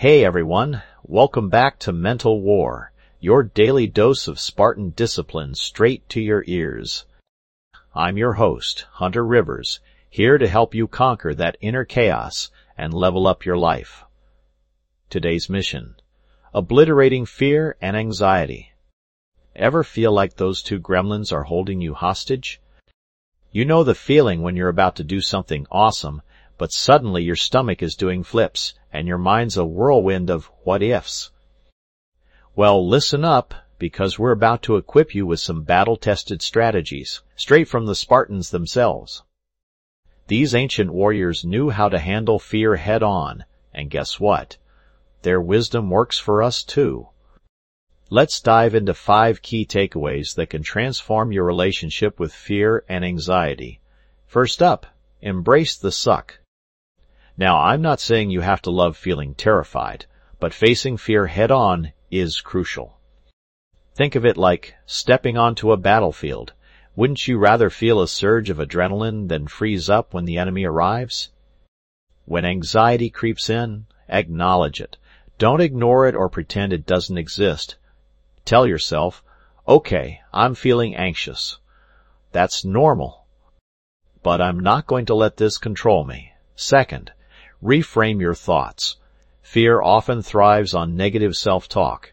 Hey everyone, welcome back to Mental War, your daily dose of Spartan discipline straight to your ears. I'm your host, Hunter Rivers, here to help you conquer that inner chaos and level up your life. Today's mission: obliterating fear and anxiety. Ever feel like those two gremlins are holding you hostage? You know the feeling when you're about to do something awesome, but suddenly your stomach is doing flips, and your mind's a whirlwind of what-ifs. Well, listen up, because we're about to equip you with some battle-tested strategies, straight from the Spartans themselves. These ancient warriors knew how to handle fear head-on, and guess what? Their wisdom works for us too. Let's dive into 5 key takeaways that can transform your relationship with fear and anxiety. First up, embrace the suck. Now, I'm not saying you have to love feeling terrified, but facing fear head-on is crucial. Think of it like stepping onto a battlefield. Wouldn't you rather feel a surge of adrenaline than freeze up when the enemy arrives? When anxiety creeps in, acknowledge it. Don't ignore it or pretend it doesn't exist. Tell yourself, okay, I'm feeling anxious. That's normal. But I'm not going to let this control me. Second, reframe your thoughts. Fear often thrives on negative self-talk.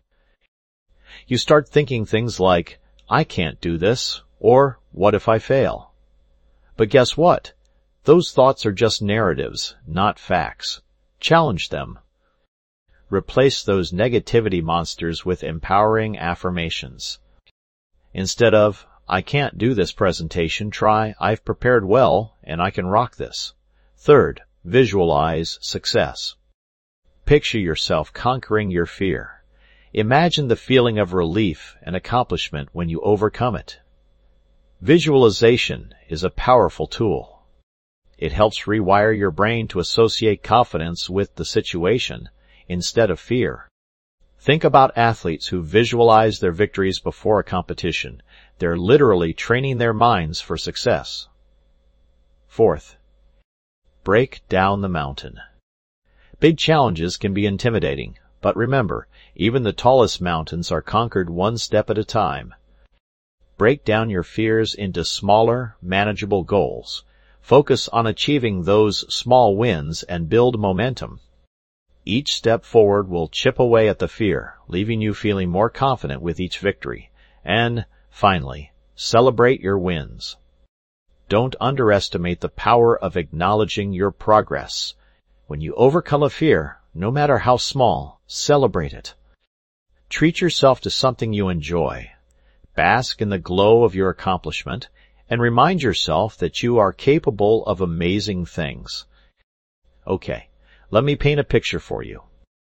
You start thinking things like, I can't do this, or what if I fail? But guess what? Those thoughts are just narratives, not facts. Challenge them. Replace those negativity monsters with empowering affirmations. Instead of, I can't do this presentation, try, I've prepared well, and I can rock this. Third, visualize success. Picture yourself conquering your fear. Imagine the feeling of relief and accomplishment when you overcome it. Visualization is a powerful tool. It helps rewire your brain to associate confidence with the situation instead of fear. Think about athletes who visualize their victories before a competition. They're literally training their minds for success. Fourth, break down the mountain. Big challenges can be intimidating, but remember, even the tallest mountains are conquered one step at a time. Break down your fears into smaller, manageable goals. Focus on achieving those small wins and build momentum. Each step forward will chip away at the fear, leaving you feeling more confident with each victory. And, finally, celebrate your wins. Don't underestimate the power of acknowledging your progress. When you overcome a fear, no matter how small, celebrate it. Treat yourself to something you enjoy. Bask in the glow of your accomplishment, and remind yourself that you are capable of amazing things. Okay, let me paint a picture for you.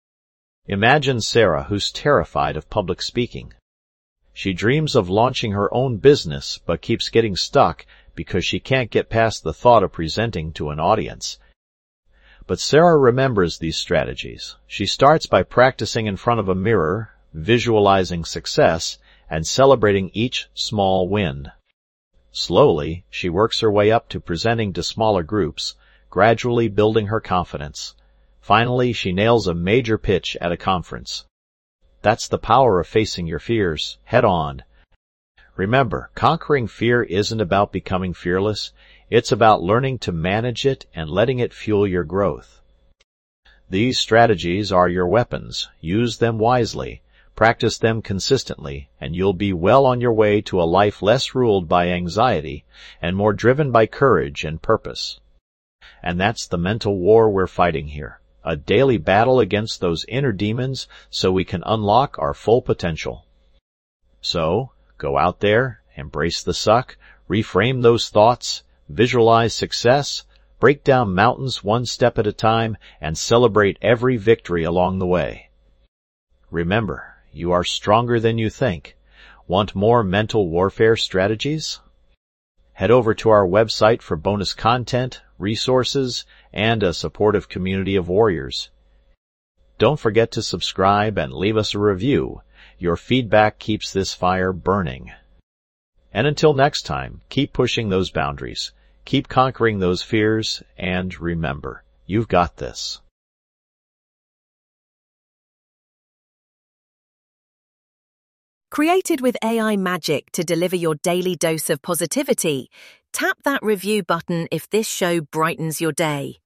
Imagine Sarah, who's terrified of public speaking. She dreams of launching her own business, but keeps getting stuck because she can't get past the thought of presenting to an audience. But Sarah remembers these strategies. She starts by practicing in front of a mirror, visualizing success, and celebrating each small win. Slowly, she works her way up to presenting to smaller groups, gradually building her confidence. Finally, she nails a major pitch at a conference. That's the power of facing your fears head on. Remember, conquering fear isn't about becoming fearless. It's about learning to manage it and letting it fuel your growth. These strategies are your weapons. Use them wisely. Practice them consistently, and you'll be well on your way to a life less ruled by anxiety and more driven by courage and purpose. And that's the mental war we're fighting here. A daily battle against those inner demons so we can unlock our full potential. So, go out there, embrace the suck, reframe those thoughts, visualize success, break down mountains one step at a time, and celebrate every victory along the way. Remember, you are stronger than you think. Want more mental warfare strategies? Head over to our website for bonus content, resources, and a supportive community of warriors. Don't forget to subscribe and leave us a review. Your feedback keeps this fire burning. And until next time, keep pushing those boundaries, keep conquering those fears, and remember, you've got this. Created with AI magic to deliver your daily dose of positivity, tap that review button if this show brightens your day.